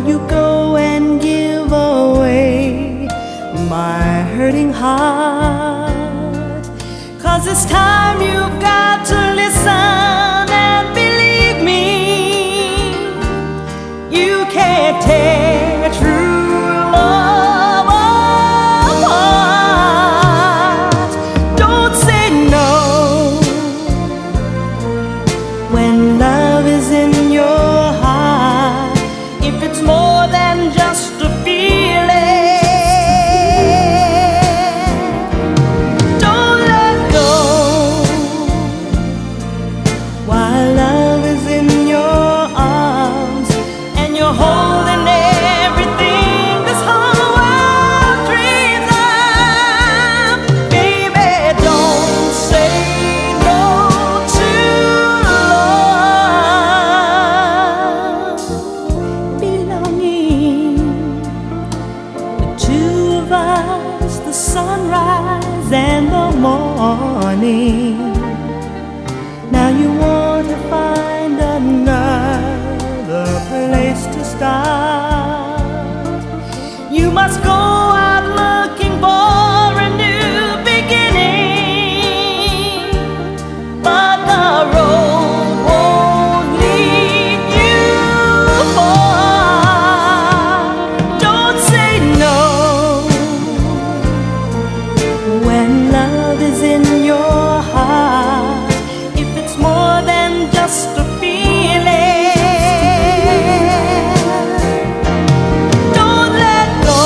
you go and give away my hurting heart. 'Cause it's time you've got to listen and believe me. You can't tear true love apart. Don't say no when love is in your heart. If it's more than just a feeling, don't let go while love is in your arms and you're holding everything this whole world dreams of. Baby, don't say no to love. Belonging, the two of us, the sunrise and the morning. Now you want to find another place to start. You must go out looking for a new beginning, but the road won't lead you far. Don't say no when love is in your heart. If it's more than just a feeling, don't let go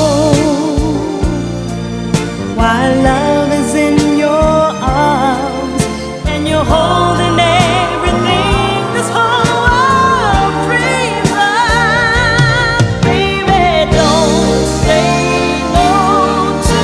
while love is in your arms and you're holding everything this whole world dreams of. Baby, don't say no to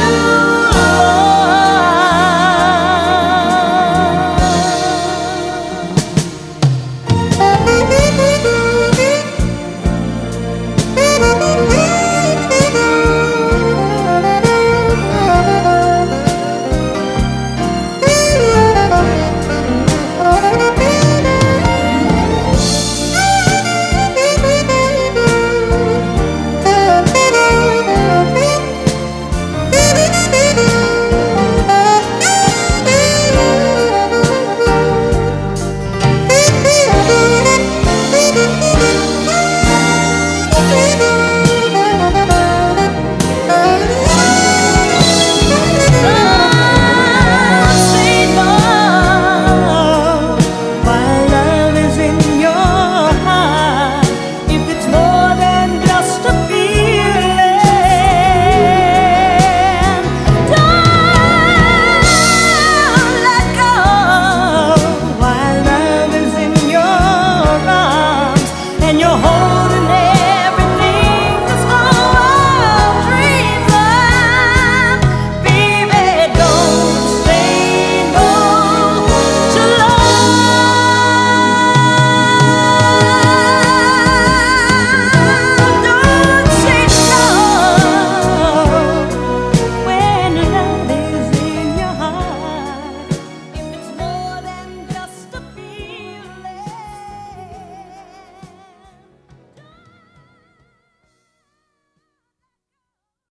and you're home.